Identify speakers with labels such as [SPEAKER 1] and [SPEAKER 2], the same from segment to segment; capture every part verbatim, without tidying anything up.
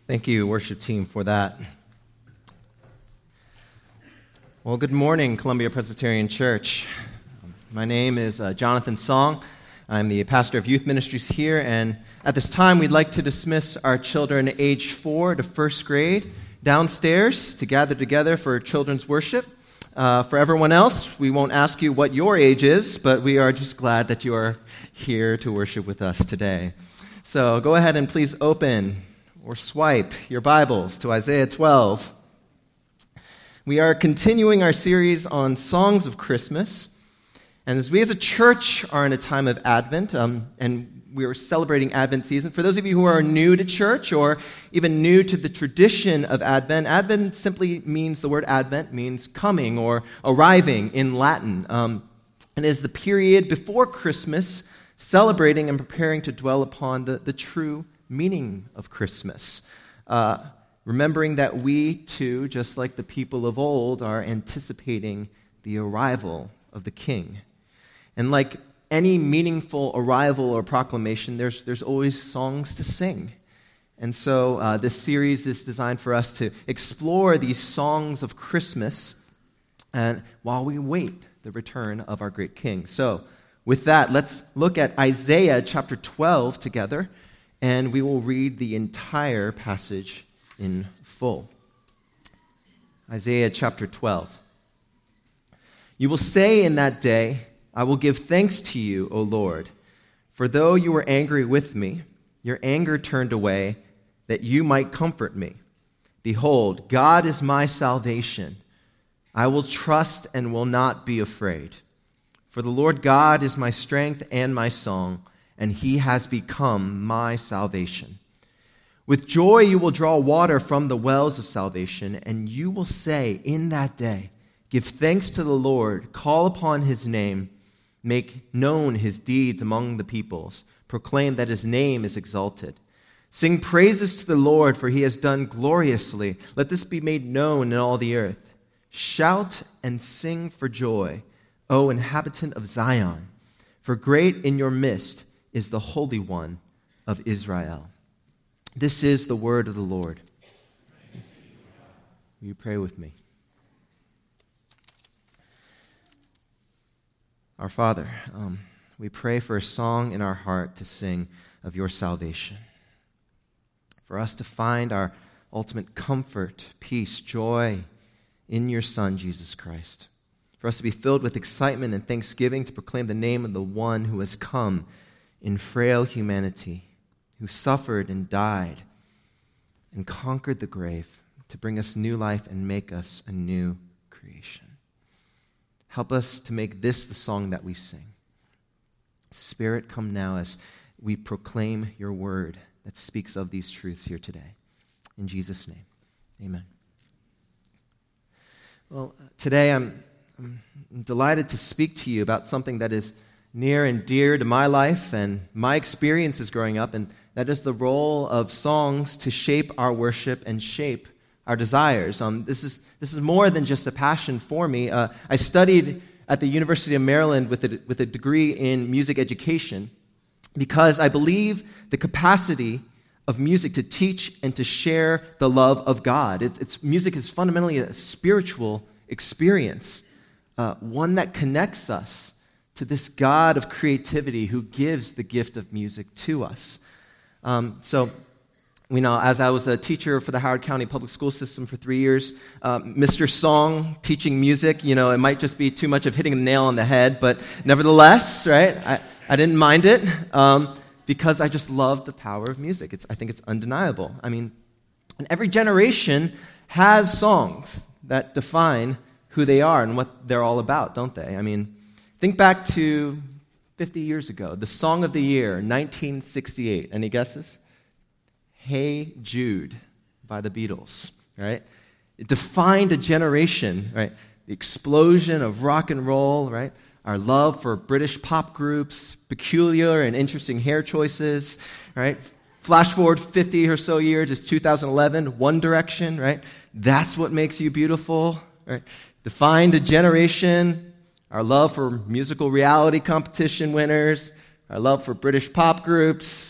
[SPEAKER 1] Thank you, worship team, for that. Well, good morning, Columbia Presbyterian Church. My name is uh, Jonathan Song. I'm the pastor of youth ministries here, and at this time, we'd like to dismiss our children age four to first grade downstairs to gather together for children's worship. Uh, for everyone else, we won't ask you what your age is, but we are just glad that you are here to worship with us today. So go ahead and please open or swipe your Bibles to Isaiah twelve. We are continuing our series on songs of Christmas, and as we as a church are in a time of Advent, um, and we are celebrating Advent season, for those of you who are new to church or even new to the tradition of Advent, Advent simply means, the word Advent means coming or arriving in Latin, um, and is the period before Christmas, celebrating and preparing to dwell upon the, the true meaning of Christmas, uh, remembering that we too, just like the people of old, are anticipating the arrival of the King. And like any meaningful arrival or proclamation, there's there's always songs to sing. And so uh, this series is designed for us to explore these songs of Christmas and while we wait the return of our great King. So with that, let's look at Isaiah chapter twelve together, and we will read the entire passage in full. Isaiah chapter twelve. You will say in that day, I will give thanks to you, O Lord, for though you were angry with me, your anger turned away, that you might comfort me. Behold, God is my salvation. I will trust and will not be afraid. For the Lord God is my strength and my song, and he has become my salvation. With joy you will draw water from the wells of salvation, and you will say in that day, give thanks to the Lord, call upon his name, make known his deeds among the peoples, proclaim that his name is exalted. Sing praises to the Lord, for he has done gloriously. Let this be made known in all the earth. Shout and sing for joy, O inhabitant of Zion, for great in your midst is the Holy One of Israel. This is the word of the Lord. Will you pray with me? Our Father, um, we pray for a song in our heart to sing of your salvation, for us to find our ultimate comfort, peace, joy in your Son, Jesus Christ, for us to be filled with excitement and thanksgiving to proclaim the name of the one who has come in frail humanity, who suffered and died and conquered the grave to bring us new life and make us a new creation. Help us to make this the song that we sing. Spirit, come now as we proclaim your word that speaks of these truths here today. In Jesus' name, amen. Well, today I'm, I'm delighted to speak to you about something that is near and dear to my life and my experiences growing up, and that is the role of songs to shape our worship and shape our desires. Um, this is this is more than just a passion for me. Uh, I studied at the University of Maryland with a, with a degree in music education because I believe the capacity of music to teach and to share the love of God. It's, it's music is fundamentally a spiritual experience, uh, one that connects us to this God of creativity who gives the gift of music to us. Um, so, you know, as I was a teacher for the Howard County Public School System for three years, uh, Mister Song teaching music, you know, it might just be too much of hitting the nail on the head, but nevertheless, right, I, I didn't mind it um, because I just loved the power of music. It's, I think it's undeniable. I mean, and every generation has songs that define who they are and what they're all about, don't they? I mean, think back to fifty years ago, the song of the year, nineteen sixty-eight. Any guesses? Hey Jude by the Beatles, right? It defined a generation, right? The explosion of rock and roll, right? Our love for British pop groups, peculiar and interesting hair choices, right? Flash forward fifty or so years, it's two thousand eleven, One Direction, right? That's what makes you beautiful, right? Defined a generation. Our love for musical reality competition winners, our love for British pop groups,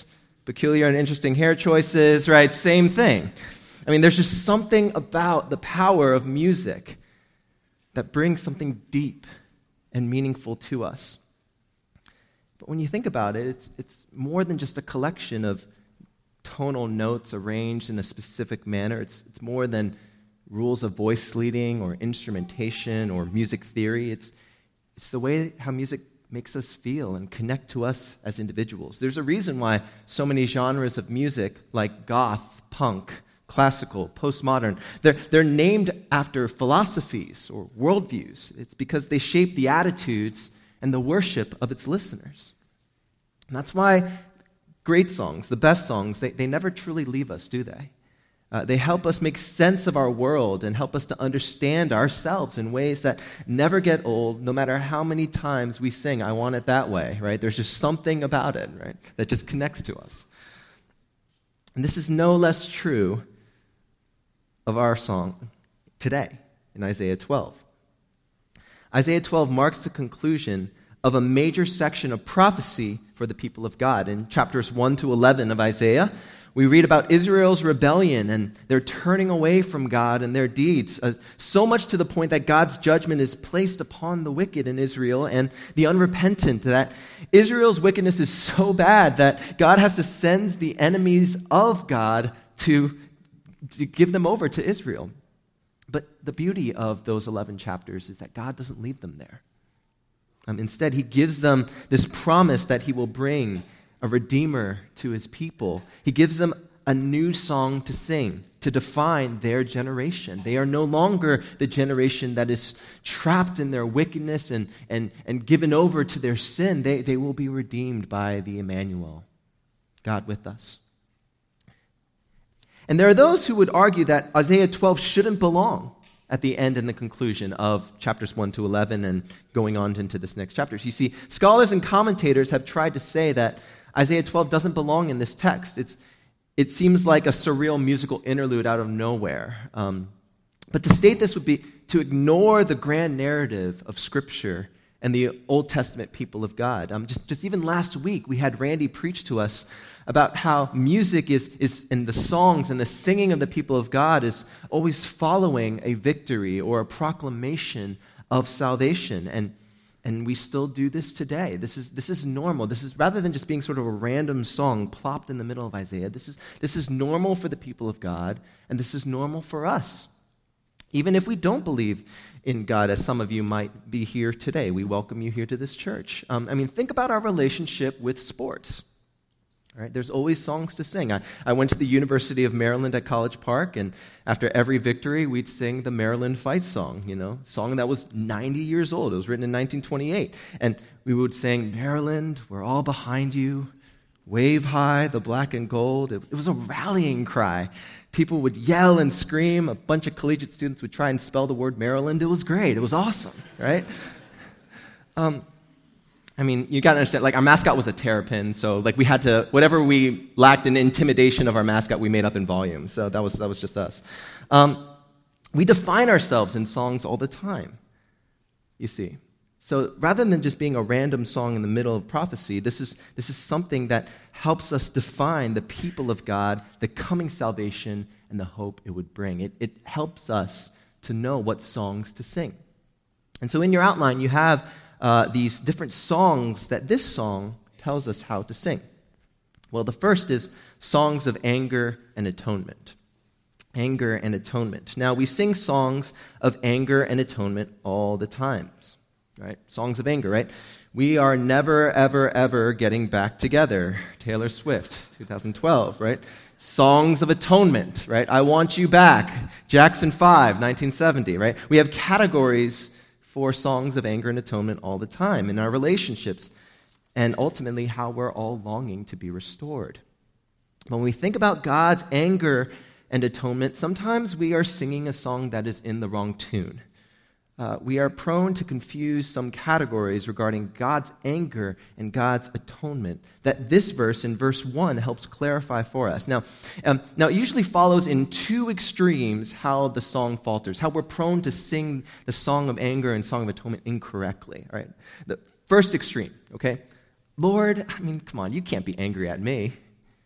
[SPEAKER 1] peculiar and interesting hair choices, right? Same thing. I mean, there's just something about the power of music that brings something deep and meaningful to us. But when you think about it, it's, it's more than just a collection of tonal notes arranged in a specific manner. It's, it's more than rules of voice leading or instrumentation or music theory. It's, it's the way how music makes us feel and connect to us as individuals. There's a reason why so many genres of music, like goth, punk, classical, postmodern, they're, they're named after philosophies or worldviews. It's because they shape the attitudes and the worship of its listeners. And that's why great songs, the best songs, they, they never truly leave us, do they? Uh, they help us make sense of our world and help us to understand ourselves in ways that never get old, no matter how many times we sing, I want it that way, right? There's just something about it, right, that just connects to us. And this is no less true of our song today in Isaiah twelve. Isaiah twelve marks the conclusion of a major section of prophecy for the people of God. In chapters one to eleven of Isaiah, we read about Israel's rebellion and their turning away from God and their deeds, uh, so much to the point that God's judgment is placed upon the wicked in Israel and the unrepentant, that Israel's wickedness is so bad that God has to send the enemies of God to, to give them over to Israel. But the beauty of those eleven chapters is that God doesn't leave them there. Um, instead, he gives them this promise that he will bring a redeemer to his people. He gives them a new song to sing, to define their generation. They are no longer the generation that is trapped in their wickedness and, and, and given over to their sin. They, they will be redeemed by the Emmanuel, God with us. And there are those who would argue that Isaiah twelve shouldn't belong at the end and the conclusion of chapters one to eleven and going on into this next chapter. You see, scholars and commentators have tried to say that Isaiah twelve doesn't belong in this text. It's, it seems like a surreal musical interlude out of nowhere. Um, but to state this would be to ignore the grand narrative of Scripture and the Old Testament people of God. Um, just, just even last week, we had Randy preach to us about how music is, is, and the songs and the singing of the people of God is always following a victory or a proclamation of salvation. And And we still do this today. This is this is normal. This is rather than just being sort of a random song plopped in the middle of Isaiah. This is this is normal for the people of God, and this is normal for us. Even if we don't believe in God, as some of you might be here today, we welcome you here to this church. Um, I mean, think about our relationship with sports. Right? There's always songs to sing. I, I went to the University of Maryland at College Park, and after every victory, we'd sing the Maryland Fight song, you know, a song that was ninety years old. It was written in nineteen twenty-eight. And we would sing, Maryland, we're all behind you. Wave high, the black and gold. It, it was a rallying cry. People would yell and scream. A bunch of collegiate students would try and spell the word Maryland. It was great. It was awesome, right? Um, I mean, you got to understand, like, our mascot was a terrapin, so, like, we had to, whatever we lacked in intimidation of our mascot, we made up in volume. So that was that was just us. Um, we define ourselves in songs all the time, you see. So rather than just being a random song in the middle of prophecy, this is this is something that helps us define the people of God, the coming salvation, and the hope it would bring. It, it helps us to know what songs to sing. And so in your outline, you have Uh, these different songs that this song tells us how to sing. Well, the first is songs of anger and atonement. Anger and atonement. Now, we sing songs of anger and atonement all the times, right? Songs of anger, right? We are never, ever, ever getting back together. Taylor Swift, twenty twelve, right? Songs of atonement, right? I want you back. Jackson five, nineteen seventy, right? We have categories for songs of anger and atonement all the time in our relationships, and ultimately how we're all longing to be restored. When we think about God's anger and atonement, sometimes we are singing a song that is in the wrong tune. Uh, we are prone to confuse some categories regarding God's anger and God's atonement that this verse, in verse one, helps clarify for us. Now, um, now it usually follows in two extremes how the song falters, how we're prone to sing the song of anger and song of atonement incorrectly. All right? The first extreme, okay? Lord, I mean, come on, you can't be angry at me.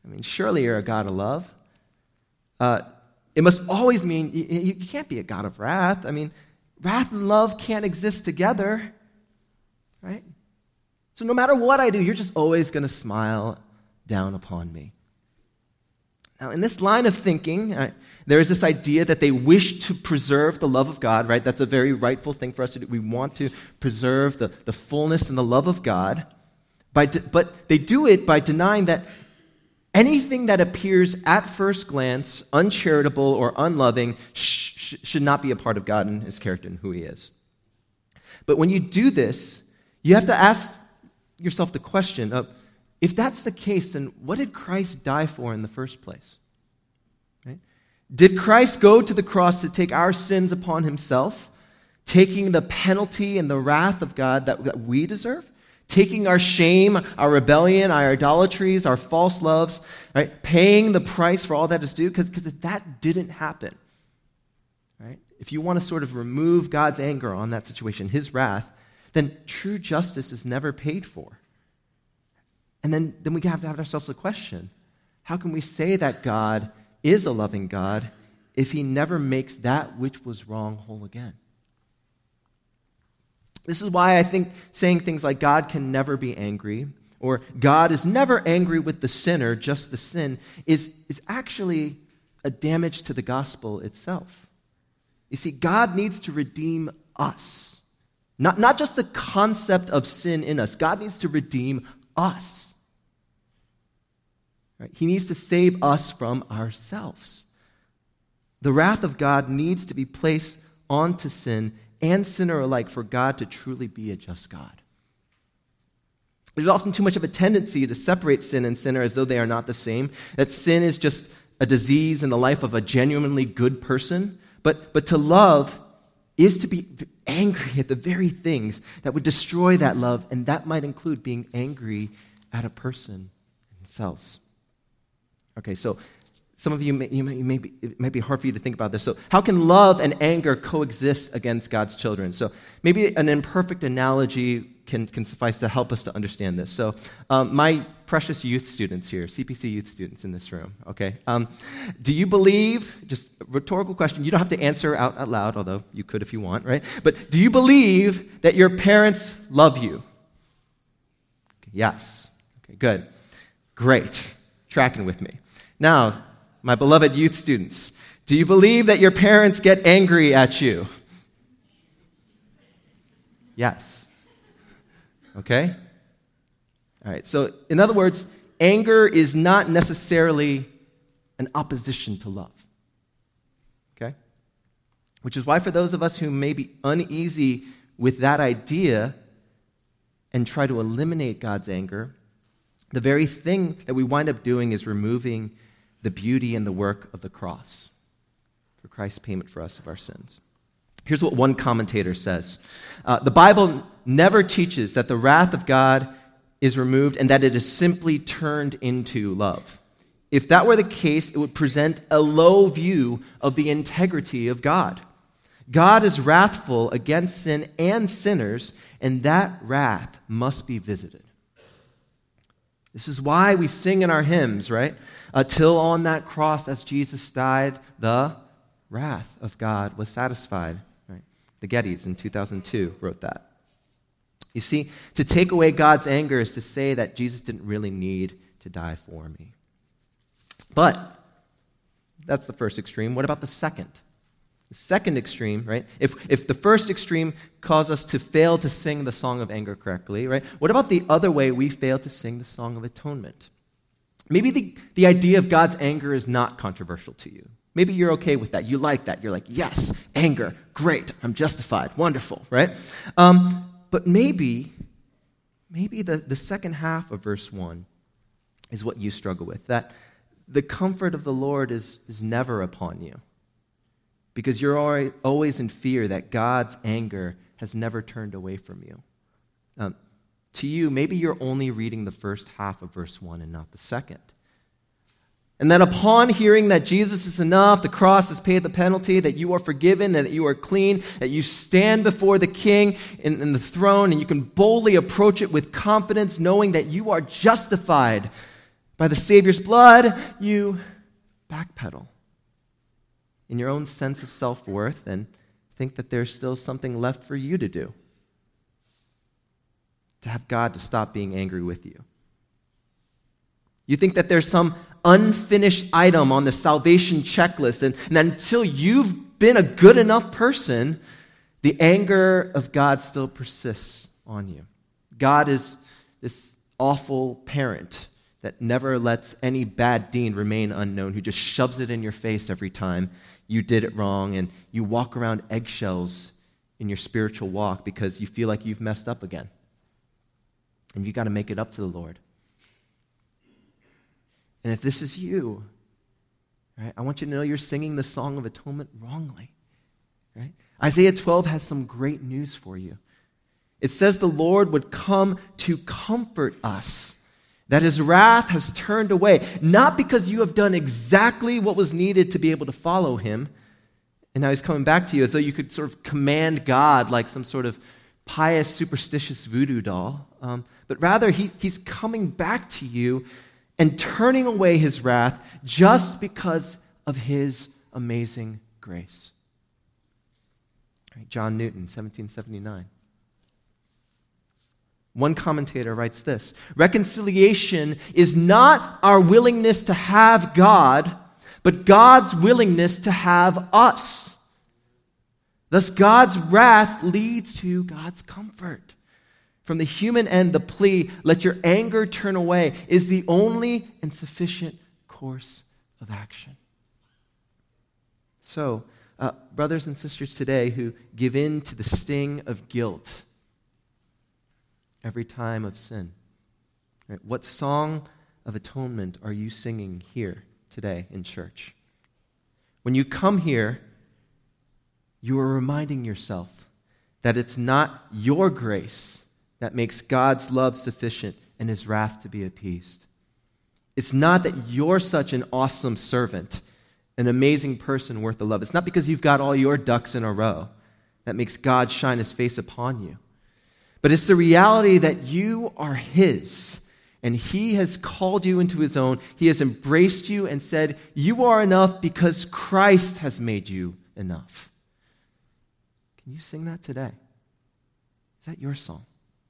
[SPEAKER 1] I mean, surely you're a God of love. Uh, it must always mean you, you can't be a God of wrath. I mean, wrath and love can't exist together, right? So no matter what I do, you're just always going to smile down upon me. Now, in this line of thinking, uh, there is this idea that they wish to preserve the love of God, right? That's a very rightful thing for us to do. We want to preserve the, the fullness and the love of God, by de- but they do it by denying that anything that appears at first glance uncharitable or unloving sh- sh- should not be a part of God and his character and who he is. But when you do this, you have to ask yourself the question of, if that's the case, then what did Christ die for in the first place? Right? Did Christ go to the cross to take our sins upon himself, taking the penalty and the wrath of God that, that we deserve? Taking our shame, our rebellion, our idolatries, our false loves, right? Paying the price for all that is due? Because if that didn't happen, right? If you want to sort of remove God's anger on that situation, his wrath, then true justice is never paid for. And then, then we have to have ourselves a question. How can we say that God is a loving God if he never makes that which was wrong whole again? This is why I think saying things like God can never be angry, or God is never angry with the sinner, just the sin, is, is actually a damage to the gospel itself. You see, God needs to redeem us. Not, not just the concept of sin in us. God needs to redeem us. Right? He needs to save us from ourselves. The wrath of God needs to be placed onto sin and sinner alike for God to truly be a just God. There's often too much of a tendency to separate sin and sinner as though they are not the same, that sin is just a disease in the life of a genuinely good person, but, but to love is to be angry at the very things that would destroy that love, and that might include being angry at a person themselves. Okay, so some of you, may, you, may, you may be, it might be hard for you to think about this. So how can love and anger coexist against God's children? So maybe an imperfect analogy can, can suffice to help us to understand this. So um, my precious youth students here, C P C youth students in this room, okay, um, do you believe, just a rhetorical question, you don't have to answer out, out loud, although you could if you want, right? But do you believe that your parents love you? Okay, yes. Okay, good. Great. Tracking with me. Now, my beloved youth students, do you believe that your parents get angry at you? Yes. Okay? All right, so in other words, anger is not necessarily an opposition to love. Okay? Which is why for those of us who may be uneasy with that idea and try to eliminate God's anger, the very thing that we wind up doing is removing the beauty and the work of the cross for Christ's payment for us of our sins. Here's what one commentator says. Uh, the Bible never teaches that the wrath of God is removed and that it is simply turned into love. If that were the case, it would present a low view of the integrity of God. God is wrathful against sin and sinners, and that wrath must be visited. This is why we sing in our hymns, right? Until on that cross as Jesus died, the wrath of God was satisfied. Right? The Gettys in two thousand two wrote that. You see, to take away God's anger is to say that Jesus didn't really need to die for me. But that's the first extreme. What about the second? The second extreme, right? If if the first extreme caused us to fail to sing the song of anger correctly, right? What about the other way we fail to sing the song of atonement? Maybe the, the idea of God's anger is not controversial to you. Maybe you're okay with that. You like that. You're like, yes, anger, great, I'm justified, wonderful, right? Um, but maybe, maybe the, the second half of verse one is what you struggle with, that the comfort of the Lord is, is never upon you. Because you're always in fear that God's anger has never turned away from you. Um, to you, maybe you're only reading the first half of verse one and not the second. And that upon hearing that Jesus is enough, the cross has paid the penalty, that you are forgiven, that you are clean, that you stand before the King in, in the throne, and you can boldly approach it with confidence, knowing that you are justified By the Savior's blood, you backpedal in your own sense of self-worth and think that there's still something left for you to do, to have God to stop being angry with you. You think that there's some unfinished item on the salvation checklist, and, and that until you've been a good enough person, the anger of God still persists on you. God is this awful parent that never lets any bad deed remain unknown, who just shoves it in your face every time you did it wrong, and you walk around eggshells in your spiritual walk because you feel like you've messed up again. And you got to make it up to the Lord. And if this is you, right, I want you to know you're singing the Song of Atonement wrongly. Right? Isaiah twelve has some great news for you. It says the Lord would come to comfort us, that his wrath has turned away, not because you have done exactly what was needed to be able to follow him, and now he's coming back to you as though you could sort of command God like some sort of pious, superstitious voodoo doll, um, but rather he, he's coming back to you and turning away his wrath just because of his amazing grace. Right, John Newton, seventeen seventy-nine. One commentator writes this: reconciliation is not our willingness to have God, but God's willingness to have us. Thus, God's wrath leads to God's comfort. From the human end, the plea, let your anger turn away, is the only and sufficient course of action. So, uh, brothers and sisters today who give in to the sting of guilt every time of sin, right, what song of atonement are you singing here today in church? When you come here, you are reminding yourself that it's not your grace that makes God's love sufficient and his wrath to be appeased. It's not that you're such an awesome servant, an amazing person worth the love. It's not because you've got all your ducks in a row that makes God shine his face upon you. But it's the reality that you are his, and he has called you into his own. He has embraced you and said, you are enough because Christ has made you enough. Can you sing that today? Is that your song?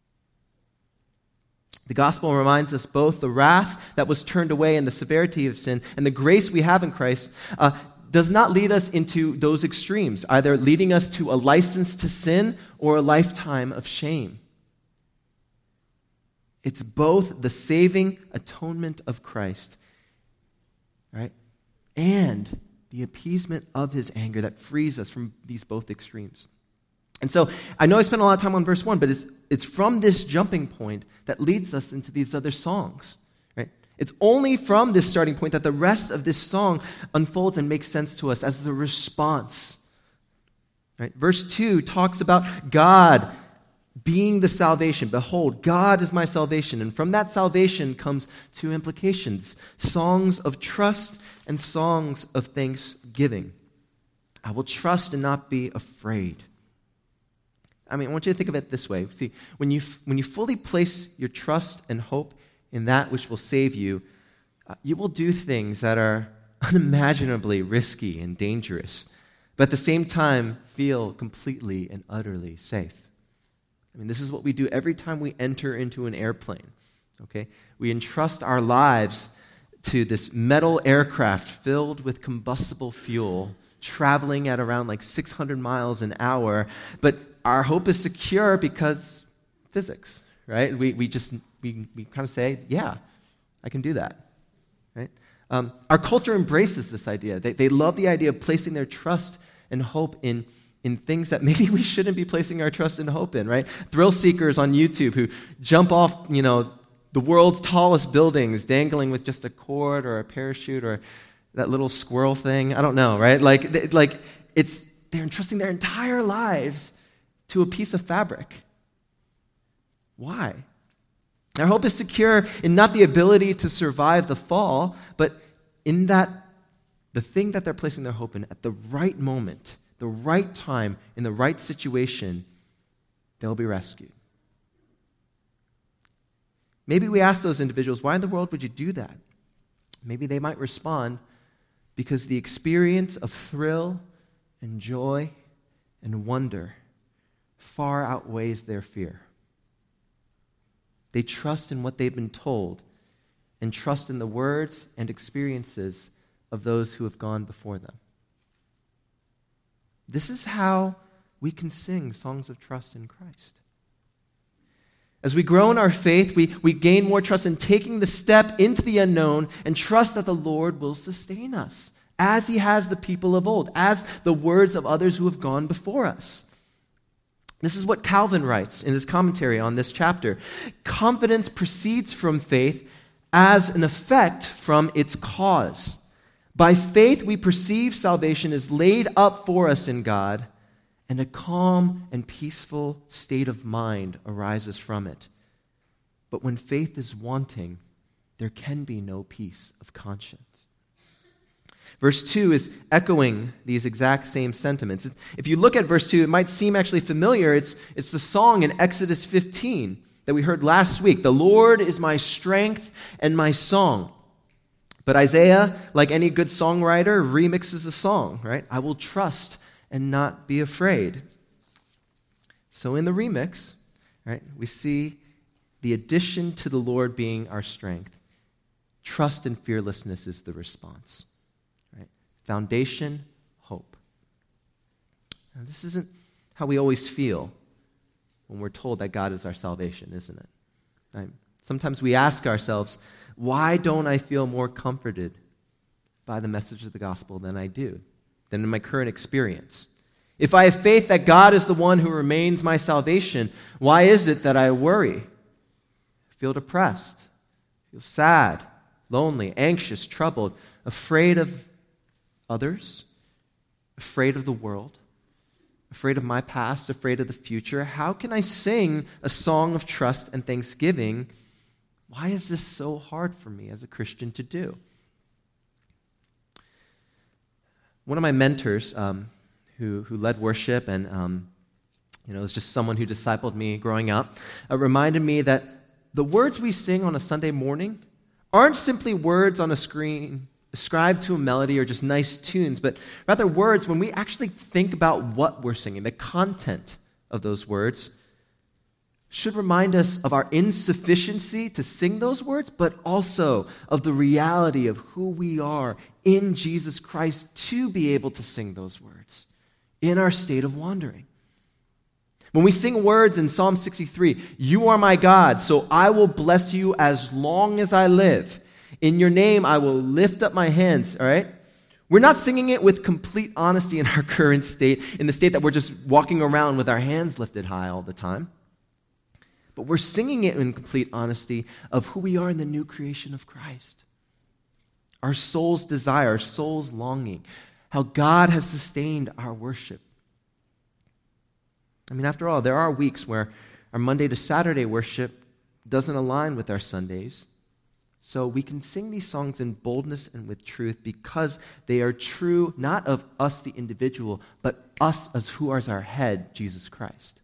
[SPEAKER 1] The gospel reminds us both the wrath that was turned away and the severity of sin and the grace we have in Christ uh, does not lead us into those extremes, either leading us to a license to sin or a lifetime of shame. It's both the saving atonement of Christ, right, and the appeasement of his anger that frees us from these both extremes. And so I know I spent a lot of time on verse one, but it's it's from this jumping point that leads us into these other songs. Right? It's only from this starting point that the rest of this song unfolds and makes sense to us as a response. Right? Verse two talks about God being the salvation. Behold, God is my salvation. And from that salvation comes two implications: songs of trust and songs of thanksgiving. I will trust and not be afraid. I mean, I want you to think of it this way. See, when you when you fully place your trust and hope in that which will save you, uh, you will do things that are unimaginably risky and dangerous, but at the same time feel completely and utterly safe. I mean, this is what we do every time we enter into an airplane, okay? We entrust our lives to this metal aircraft filled with combustible fuel, traveling at around like six hundred miles an hour, but our hope is secure because physics, right? We we just, we, we kind of say, yeah, I can do that, right? Um, our culture embraces this idea. They, they love the idea of placing their trust and hope in, in things that maybe we shouldn't be placing our trust and hope in, right? Thrill seekers on YouTube who jump off, you know, the world's tallest buildings, dangling with just a cord or a parachute or that little squirrel thing. I don't know, right? Like, they, like it's they're entrusting their entire lives to a piece of fabric. Why? Our hope is secure in not the ability to survive the fall, but in that the thing that they're placing their hope in at the right moment, the right time, in the right situation, they'll be rescued. Maybe we ask those individuals, why in the world would you do that? maybe they might respond because the experience of thrill and joy and wonder far outweighs their fear. They trust in what they've been told and trust in the words and experiences of those who have gone before them. This is how we can sing songs of trust in Christ. As we grow in our faith, we, we gain more trust in taking the step into the unknown and trust that the Lord will sustain us, as he has the people of old, as the words of others who have gone before us. This is what Calvin writes in his commentary on this chapter. Confidence proceeds from faith as an effect from its cause. By faith we perceive salvation is laid up for us in God, and a calm and peaceful state of mind arises from it. But when faith is wanting, there can be no peace of conscience. Verse two is echoing these exact same sentiments. If you look at verse two, it might seem actually familiar. It's, it's the song in Exodus fifteen that we heard last week. The Lord is my strength and my song. But Isaiah, like any good songwriter, remixes the song, right? I will trust and not be afraid. So in the remix, right, we see the addition to the Lord being our strength. Trust and fearlessness is the response. Right? Foundation, hope. Now, this isn't how we always feel when we're told that God is our salvation, isn't it? Right? Sometimes we ask ourselves, why don't I feel more comforted by the message of the gospel than I do, than in my current experience? If I have faith that God is the one who remains my salvation, why is it that I worry, feel depressed, feel sad, lonely, anxious, troubled, afraid of others, afraid of the world, afraid of my past, afraid of the future? How can I sing a song of trust and thanksgiving? Why is this so hard for me as a Christian to do? One of my mentors, um, who who led worship and um, you know was just someone who discipled me growing up, uh, reminded me that the words we sing on a Sunday morning aren't simply words on a screen ascribed to a melody or just nice tunes, but rather words when we actually think about what we're singing, the content of those words should remind us of our insufficiency to sing those words, but also of the reality of who we are in Jesus Christ to be able to sing those words in our state of wandering. When we sing words in Psalm sixty-three, you are my God, so I will bless you as long as I live. In your name I will lift up my hands, all right? We're not singing it with complete honesty in our current state, in the state that we're just walking around with our hands lifted high all the time. But we're singing it in complete honesty of who we are in the new creation of Christ. Our soul's desire, our soul's longing, how God has sustained our worship. I mean, after all, there are weeks where our Monday to Saturday worship doesn't align with our Sundays. So we can sing these songs in boldness and with truth because they are true not of us, the individual, but us as who is our head, Jesus Christ.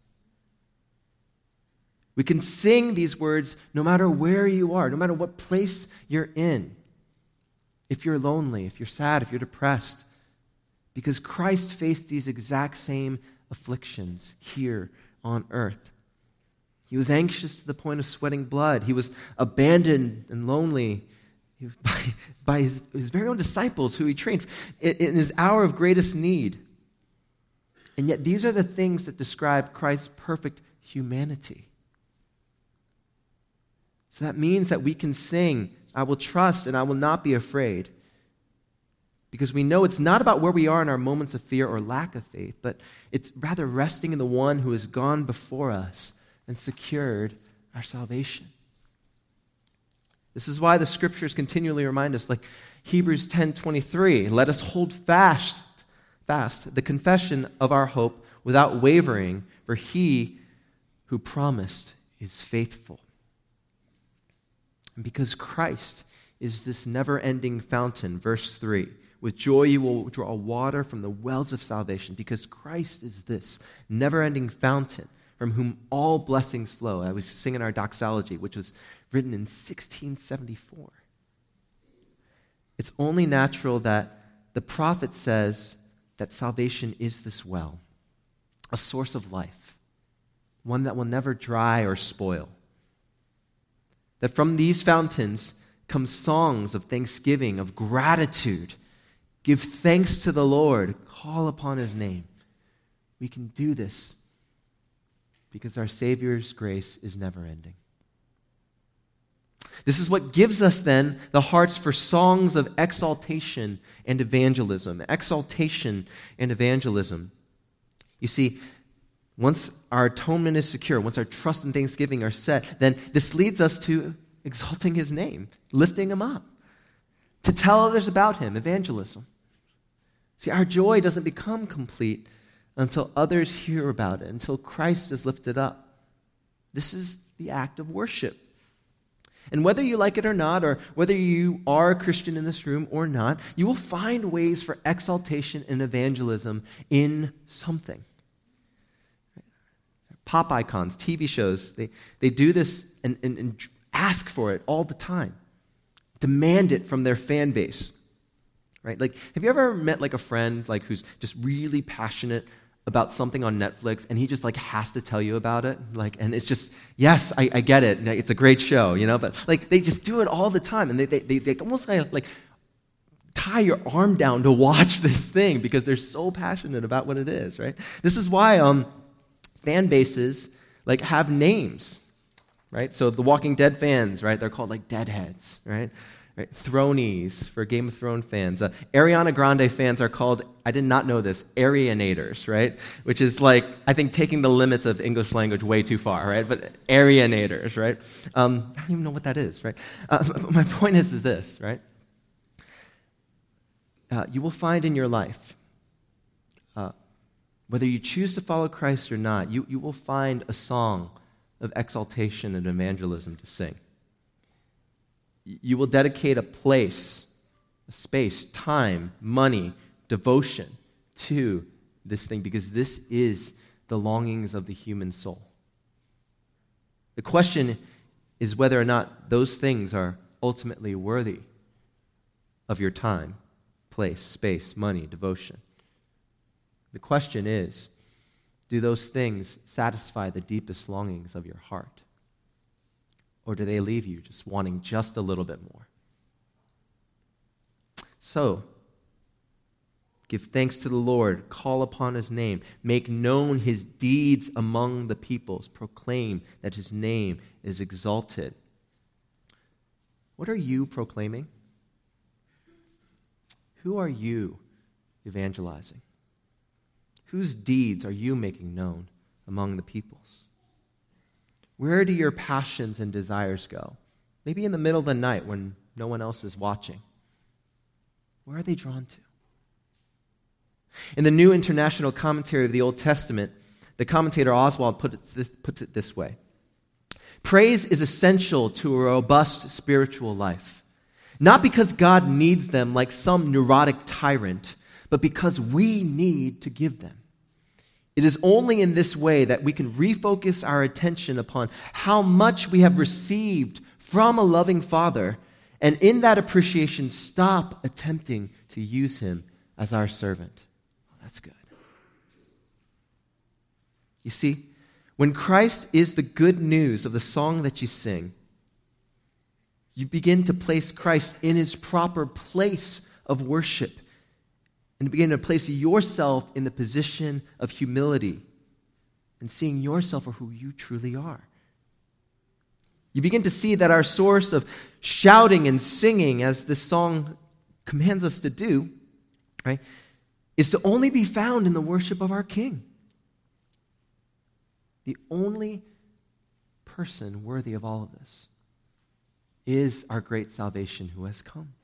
[SPEAKER 1] We can sing these words no matter where you are, no matter what place you're in. If you're lonely, if you're sad, if you're depressed, because Christ faced these exact same afflictions here on earth. He was anxious to the point of sweating blood. He was abandoned and lonely by, by his, his very own disciples who he trained in, in his hour of greatest need. And yet these are the things that describe Christ's perfect humanity. So that means that we can sing, I will trust and I will not be afraid. Because we know it's not about where we are in our moments of fear or lack of faith, but it's rather resting in the one who has gone before us and secured our salvation. This is why the scriptures continually remind us, like Hebrews ten twenty-three, let us hold fast, fast the confession of our hope without wavering, for he who promised is faithful. And because Christ is this never-ending fountain, verse three, with joy you will draw water from the wells of salvation, because Christ is this never-ending fountain from whom all blessings flow. I was singing our doxology, which was written in sixteen seventy-four. it's only natural that the prophet says that salvation is this well, a source of life, one that will never dry or spoil. That from these fountains come songs of thanksgiving, of gratitude. Give thanks to the Lord, call upon his name. We can do this because our Savior's grace is never ending. This is what gives us then the hearts for songs of exaltation and evangelism. Exaltation and evangelism. You see, once our atonement is secure, once our trust and thanksgiving are set, then this leads us to exalting his name, lifting him up, to tell others about him, evangelism. See, our joy doesn't become complete until others hear about it, until Christ is lifted up. This is the act of worship. And whether you like it or not, or whether you are a Christian in this room or not, you will find ways for exaltation and evangelism in something. Pop icons, T V shows, they, they do this and, and, and ask for it all the time. Demand it from their fan base. Right? Like, have you ever met like a friend like who's just really passionate about something on Netflix, and he just like has to tell you about it? Like, and it's just, yes, I, I get it. It's a great show, you know, but like they just do it all the time, and they they they, they almost like, like tie your arm down to watch this thing because they're so passionate about what it is, right? This is why um fan bases like have names, right? So the Walking Dead fans, right? They're called like Deadheads, right? Right? Thronies for Game of Thrones fans. Uh, Ariana Grande fans are called, I did not know this, Arianators, right? Which is like, I think, taking the limits of English language way too far, right? But Arianators, right? Um, I don't even know what that is, right? Uh, my point is, is this, right? Uh, you will find in your life, uh, whether you choose to follow Christ or not, you, you will find a song of exaltation and evangelism to sing. You will dedicate a place, a space, time, money, devotion to this thing because this is the longings of the human soul. The question is whether or not those things are ultimately worthy of your time, place, space, money, devotion. The question is, do those things satisfy the deepest longings of your heart? Or do they leave you just wanting just a little bit more? So, give thanks to the Lord, call upon his name, make known his deeds among the peoples, proclaim that his name is exalted. What are you proclaiming? Who are you evangelizing? Whose deeds are you making known among the peoples? Where do your passions and desires go? Maybe in the middle of the night when no one else is watching. Where are they drawn to? In the New International Commentary of the Old Testament, the commentator Oswald put it this, puts it this way. Praise is essential to a robust spiritual life, not because God needs them like some neurotic tyrant, but because we need to give them. It is only in this way that we can refocus our attention upon how much we have received from a loving Father, and in that appreciation, stop attempting to use him as our servant. Oh, that's good. You see, when Christ is the good news of the song that you sing, you begin to place Christ in his proper place of worship and begin to place yourself in the position of humility and seeing yourself for who you truly are. You begin to see that our source of shouting and singing, as this song commands us to do, right, is to only be found in the worship of our King. The only person worthy of all of this is our great salvation who has come.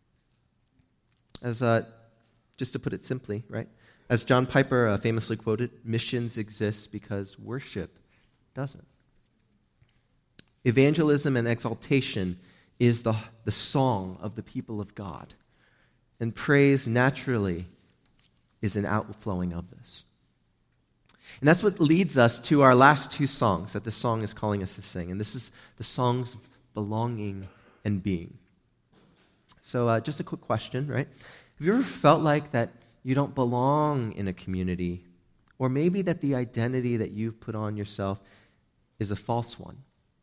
[SPEAKER 1] As uh, just to put it simply, right? As John Piper uh, famously quoted, missions exist because worship doesn't. Evangelism and exaltation is the, the song of the people of God. And praise naturally is an outflowing of this. And that's what leads us to our last two songs that the song is calling us to sing. And this is the songs of belonging and being. So uh, just a quick question, right? Have you ever felt like that you don't belong in a community, or maybe that the identity that you've put on yourself is a false one?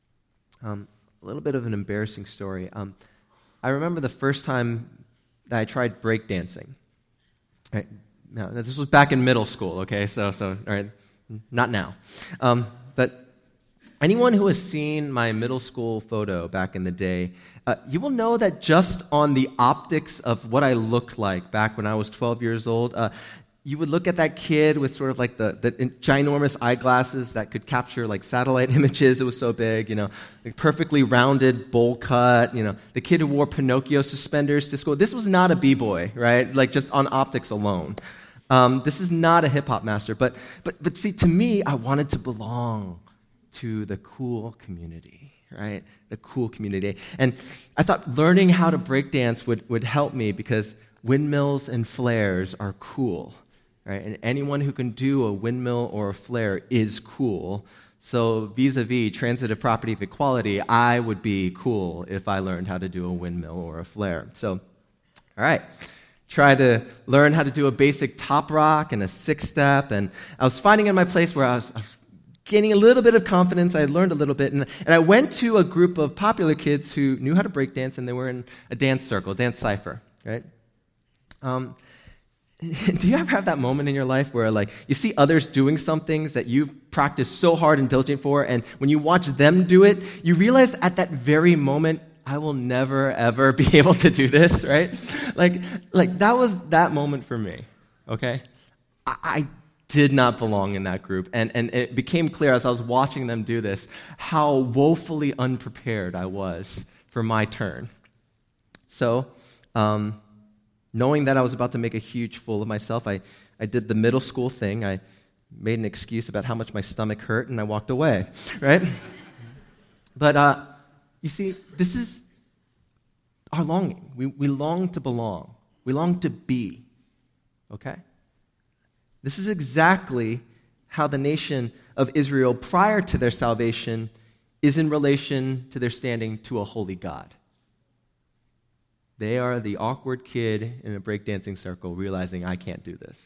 [SPEAKER 1] Um, a little bit of an embarrassing story. Um, I remember the first time that I tried breakdancing. Right? Now, this was back in middle school, okay? So, so all right, not now. Um, but anyone who has seen my middle school photo back in the day, uh, you will know that just on the optics of what I looked like back when I was twelve years old, uh, you would look at that kid with sort of like the, the ginormous eyeglasses that could capture like satellite images. It was so big, you know, like perfectly rounded bowl cut, you know, the kid who wore Pinocchio suspenders to school. This was not a b-boy, right? Like just on optics alone. Um, this is not a hip-hop master. But, but, but see, to me, I wanted to belong to the cool community, right? The cool community. And I thought learning how to breakdance would, would help me because windmills and flares are cool. Right? And anyone who can do a windmill or a flare is cool. So vis-a-vis transitive property of equality, I would be cool if I learned how to do a windmill or a flare. So, all right, try to learn how to do a basic top rock and a six-step. And I was finding in my place where I was, I was gaining a little bit of confidence. I had learned a little bit. And, and I went to a group of popular kids who knew how to break dance, and they were in a dance circle, dance cipher, right? Um, Do you ever have that moment in your life where, like, you see others doing some things that you've practiced so hard and diligent for, and when you watch them do it, you realize at that very moment, I will never, ever be able to do this, right? Like, like that was that moment for me, okay? I, I did not belong in that group, and, and it became clear as I was watching them do this how woefully unprepared I was for my turn. So, um... knowing that I was about to make a huge fool of myself, I, I did the middle school thing. I made an excuse about how much my stomach hurt, and I walked away, right? But uh, you see, this is our longing. We, we long to belong. We long to be, okay? This is exactly how the nation of Israel, prior to their salvation, is in relation to their standing to a holy God. They are the awkward kid in a breakdancing circle realizing, I can't do this.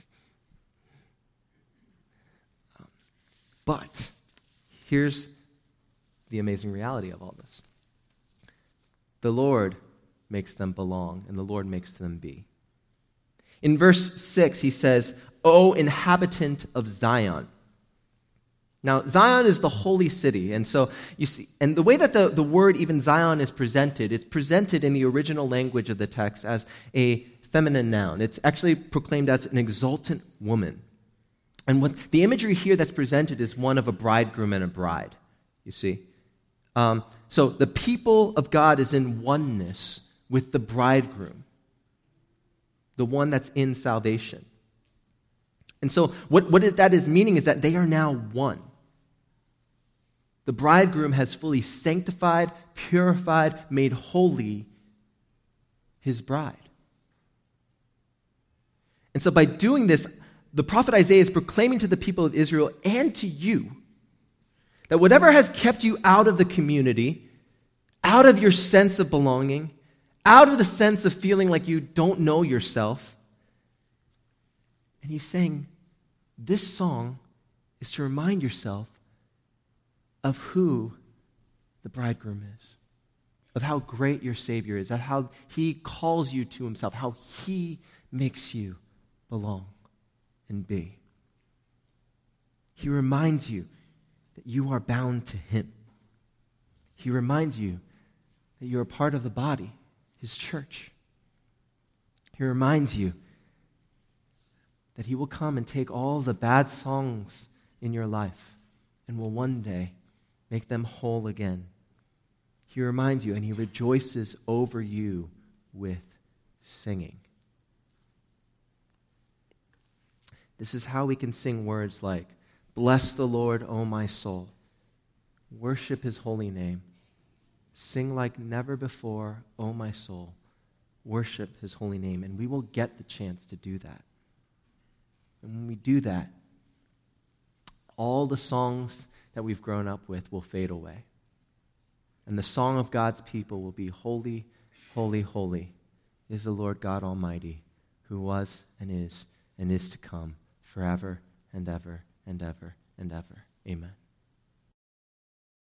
[SPEAKER 1] But here's the amazing reality of all this. The Lord makes them belong, and the Lord makes them be. In verse six, he says, O inhabitant of Zion. Now, Zion is the holy city, and so you see, and the way that the, the word even Zion is presented, it's presented in the original language of the text as a feminine noun. It's actually proclaimed as an exultant woman. And what the imagery here that's presented is one of a bridegroom and a bride, you see. Um, so the people of God is in oneness with the bridegroom, the one that's in salvation. And so what, what that is meaning is that they are now one. The bridegroom has fully sanctified, purified, made holy his bride. And so by doing this, the prophet Isaiah is proclaiming to the people of Israel and to you that whatever has kept you out of the community, out of your sense of belonging, out of the sense of feeling like you don't know yourself, and he's saying, this song is to remind yourself of who the bridegroom is, of how great your Savior is, of how he calls you to himself, how he makes you belong and be. He reminds you that you are bound to him. He reminds you that you're a part of the body, his church. He reminds you that he will come and take all the bad songs in your life and will one day make them whole again. He reminds you and he rejoices over you with singing. This is how we can sing words like, bless the Lord, O my soul. Worship his holy name. Sing like never before, O my soul. Worship his holy name. And we will get the chance to do that. And when we do that, all the songs that we've grown up with will fade away. And the song of God's people will be holy, holy, holy is the Lord God Almighty, who was and is and is to come forever and ever and ever and ever. Amen.